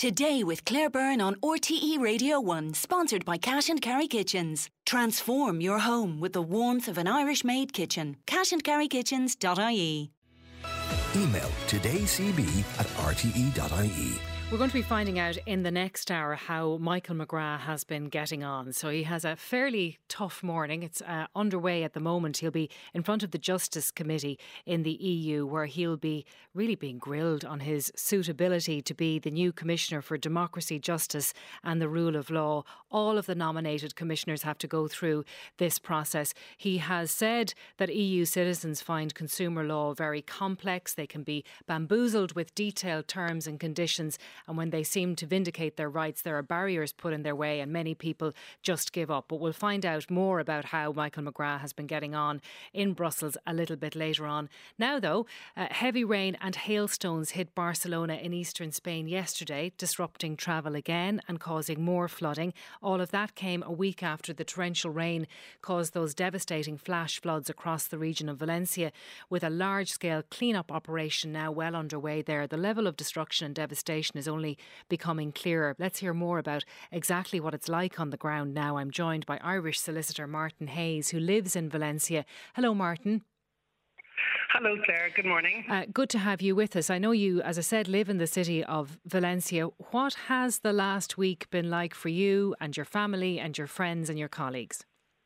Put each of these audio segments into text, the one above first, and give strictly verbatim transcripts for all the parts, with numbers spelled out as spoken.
Today with Claire Byrne on R T E Radio one, sponsored by Cash and Carry Kitchens. Transform your home with the warmth of an Irish-made kitchen. cash and carry kitchens dot I E. Email todaycb at r t e dot I E. We're going to be finding out in the next hour how Michael McGrath has been getting on. So he has a fairly tough morning. It's uh, underway at the moment. He'll be in front of the Justice Committee in the E U, where he'll be really being grilled on his suitability to be the new Commissioner for Democracy, Justice and the Rule of Law. All of the nominated commissioners have to go through this process. He has said that E U citizens find consumer law very complex. They can be bamboozled with detailed terms and conditions. And when they seem to vindicate their rights, there are barriers put in their way and many people just give up. But we'll find out more about how Michael McGrath has been getting on in Brussels a little bit later on. Now, though, uh, heavy rain and hailstones hit Barcelona in eastern Spain yesterday, disrupting travel again and causing more flooding. All of that came a week after the torrential rain caused those devastating flash floods across the region of Valencia, with a large-scale clean-up operation now well underway there. The level of destruction and devastation is only becoming clearer. Let's hear more about exactly what it's like on the ground now. I'm joined by Irish solicitor Martin Hayes, who lives in Valencia. Hello, Martin. Hello, Claire. Good morning. Uh, good to have you with us. I know you, as I said, live in the city of Valencia. What has the last week been like for you and your family and your friends and your colleagues?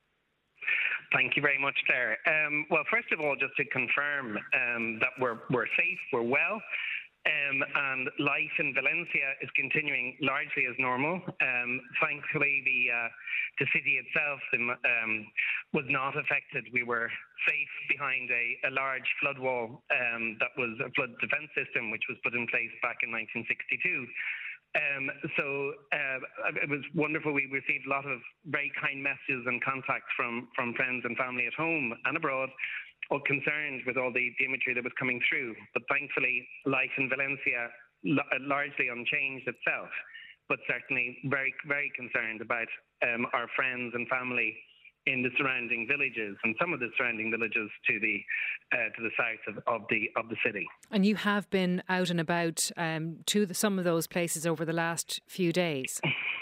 Thank you very much, Claire. Um, well, first of all, just to confirm um, that we're, we're safe, we're well. Um, and life in Valencia is continuing largely as normal. Um, thankfully, the uh, the city itself um, was not affected. We were safe behind a, a large flood wall um, that was a flood defence system, which was put in place back in nineteen sixty-two. Um, so uh, it was wonderful. We received a lot of very kind messages and contacts from, from friends and family at home and abroad, all concerned with all the, the imagery that was coming through. But thankfully, life in Valencia largely unchanged itself, but certainly very, very concerned about um, our friends and family in the surrounding villages and some of the surrounding villages to the uh, to the south of, of the of the city. And you have been out and about um, to the, some of those places over the last few days.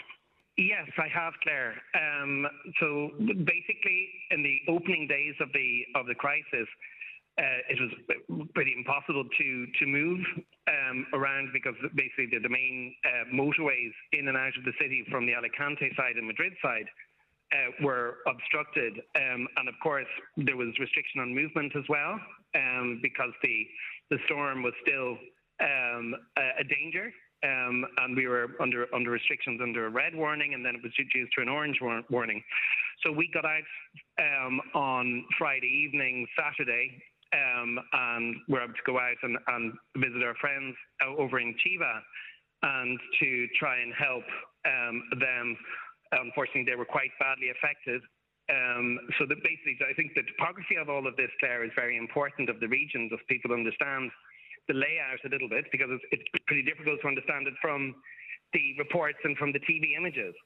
Yes, I have, Claire. Um, so basically, in the opening days of the of the crisis, uh, it was pretty impossible to to move um, around because basically the, the main uh, motorways in and out of the city from the Alicante side and Madrid side uh, were obstructed, um, and of course there was restriction on movement as well um, because the the storm was still um, a, a danger. Um, and we were under under restrictions under a red warning, and then it was reduced to an orange war- warning. So we got out um, on Friday evening, Saturday, um, and we're able to go out and, and visit our friends over in Chiva and to try and help um, them. Unfortunately, they were quite badly affected. Um, so that basically, I think the topography of all of this, Claire, is very important of the region, just people understand the layout a little bit, because it's, it's pretty difficult to understand it from the reports and from the T V images.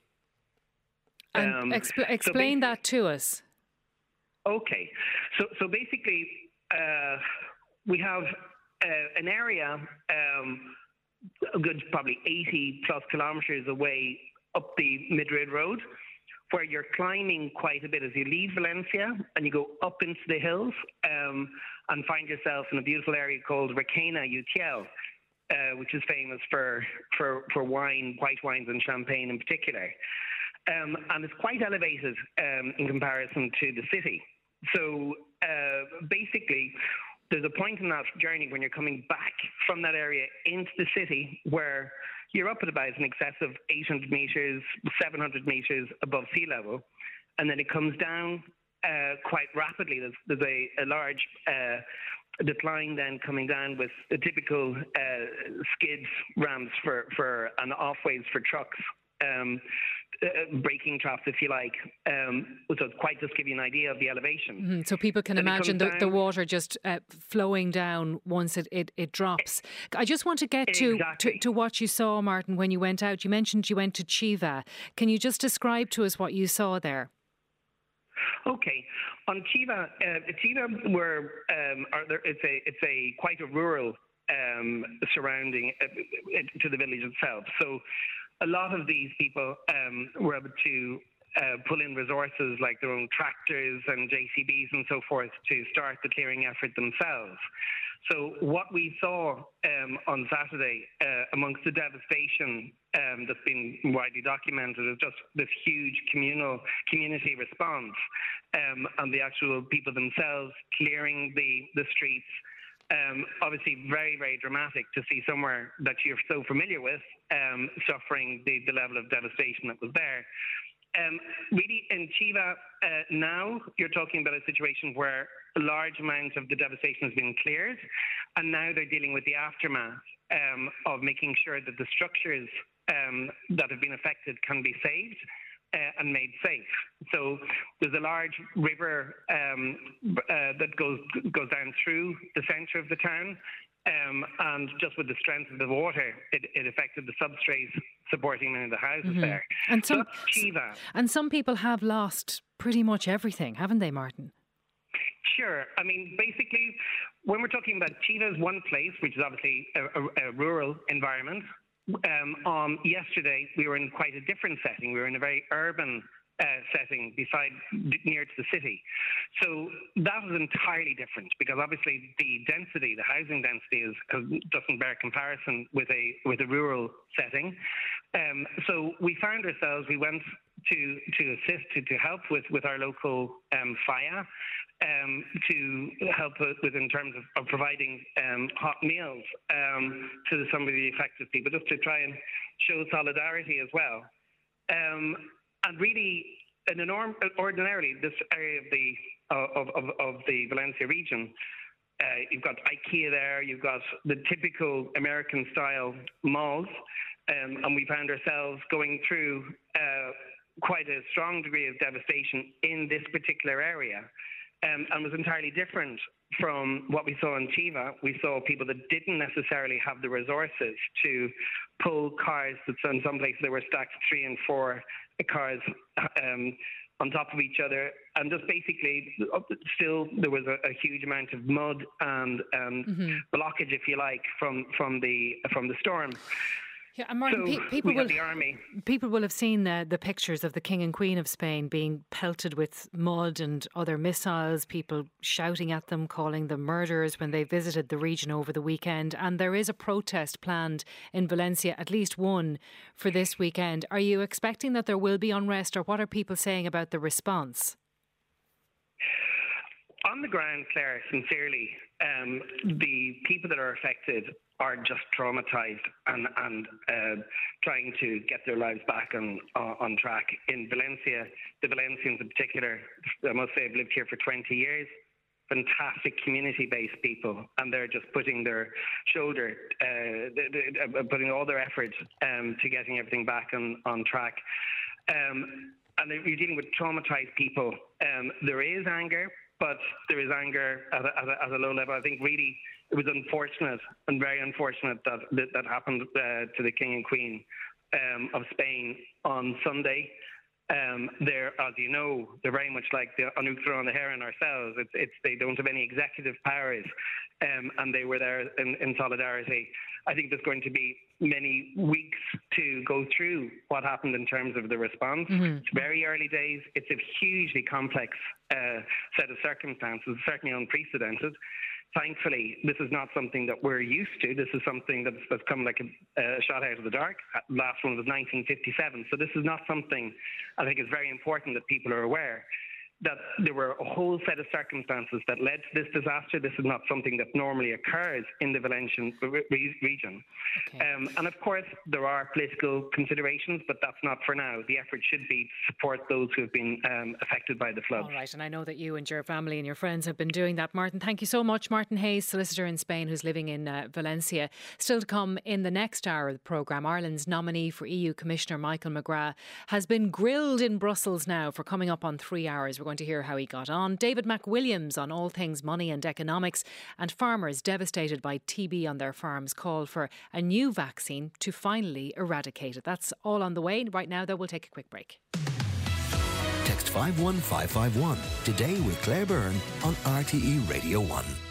And um, expl- explain so that to us. Okay. So so basically, uh, we have uh, an area um, a good probably eighty plus kilometres away up the Madrid Road, where you're climbing quite a bit as you leave Valencia and you go up into the hills um, and find yourself in a beautiful area called Requena Utiel, uh, which is famous for, for, for wine, white wines and champagne in particular. Um, and it's quite elevated um, in comparison to the city. So uh, basically, there's a point in that journey when you're coming back from that area into the city where you're up at about an excess of eight hundred metres, seven hundred metres above sea level, and then it comes down uh, quite rapidly. There's, there's a, a large uh, decline then coming down with the typical uh, skids ramps for, for and off-ways for trucks. Um, uh, braking traps, if you like. Um, so it's quite just give you an idea of the elevation. Mm-hmm. So people can then imagine the, the water just uh, flowing down once it, it, it drops. I just want to get to, exactly. to, to what you saw, Martin, when you went out. You mentioned you went to Chiva. Can you just describe to us what you saw there? Okay, on Chiva, uh, Chiva, were um, are there, it's a it's a quite a rural um, surrounding uh, to the village itself. So a lot of these people um, were able to uh, pull in resources like their own tractors and J C Bs and so forth to start the clearing effort themselves. So what we saw um, on Saturday, uh, amongst the devastation um, that's been widely documented, is just this huge communal community response, um, and the actual people themselves clearing the, the streets. Um, obviously very, very dramatic to see somewhere that you're so familiar with um, suffering the, the level of devastation that was there. Um, really, in Chiva uh, now, you're talking about a situation where a large amount of the devastation has been cleared, and now they're dealing with the aftermath um, of making sure that the structures um, that have been affected can be saved uh, and made safe. So there's a large river um, uh, that goes goes down through the centre of the town. Um, and just with the strength of the water, it, it affected the substrate supporting many of the houses mm-hmm. there. And some, so Chiva. and some people have lost pretty much everything, haven't they, Martin? Sure. I mean, basically, when we're talking about Chiva is one place, which is obviously a, a, a rural environment. Um, um, yesterday, we were in quite a different setting. We were in a very urban Uh, setting beside near to the city. So that is entirely different, because obviously the density, the housing density is, doesn't bear comparison with a with a rural setting. Um, so we found ourselves, we went to to assist, to, to help with, with our local um, F I A, um, to help with in terms of, of providing um, hot meals um, to some of the affected people, just to try and show solidarity as well. Um, And really, an enorm, ordinarily, this area of the of, of, of the Valencia region, uh, you've got IKEA there, you've got the typical American-style malls, um, and we found ourselves going through uh, quite a strong degree of devastation in this particular area, um, and was entirely different from what we saw in Chiva. We saw people that didn't necessarily have the resources to pull cars that in some places they were stacked three and four cars um, on top of each other, and just basically still there was a, a huge amount of mud and um, mm-hmm. blockage, if you like, from from the from the storm. Yeah, and Martin, so pe- people, we will, the army. people will have seen the, the pictures of the King and Queen of Spain being pelted with mud and other missiles, people shouting at them, calling them murderers when they visited the region over the weekend. And there is a protest planned in Valencia, at least one, for this weekend. Are you expecting that there will be unrest, or what are people saying about the response? On the ground, Claire, sincerely, um, the people that are affected are just traumatised and, and uh, trying to get their lives back on uh, on track. In Valencia, the Valencians in particular, I must say, I've lived here for twenty years, fantastic community-based people, and they're just putting their shoulder, uh, putting all their effort um, to getting everything back on, on track. Um, and you're dealing with traumatised people. Um, there is anger, but there is anger at a, at a, at a low level. I think really it was unfortunate and very unfortunate that that, that happened uh, to the King and Queen um, of Spain on Sunday. Um, they're, as you know, they're very much like the Anouk Throne Heron ourselves. It's, it's they don't have any executive powers, um, and they were there in, in solidarity. I think there's going to be many weeks to go through what happened in terms of the response. Mm-hmm. It's very early days. It's a hugely complex uh, set of circumstances, certainly unprecedented. Thankfully, this is not something that we're used to. This is something that's, that's come like a, a shot out of the dark. The last one was nineteen fifty-seven. So this is not something, I think it's very important that people are aware that there were a whole set of circumstances that led to this disaster. This is not something that normally occurs in the Valencian re- region. Okay. Um, and of course, there are political considerations, but that's not for now. The effort should be to support those who have been um, affected by the floods. All right, and I know that you and your family and your friends have been doing that. Martin, thank you so much. Martin Hayes, solicitor in Spain who's living in uh, Valencia. Still to come in the next hour of the programme, Ireland's nominee for E U Commissioner Michael McGrath has been grilled in Brussels now for coming up on three hours. We're going to hear how he got on. David McWilliams on all things money and economics, and farmers devastated by T B on their farms call for a new vaccine to finally eradicate it. That's all on the way. Right now, though, we'll take a quick break. Text five one five five one today with Claire Byrne on R T E Radio one.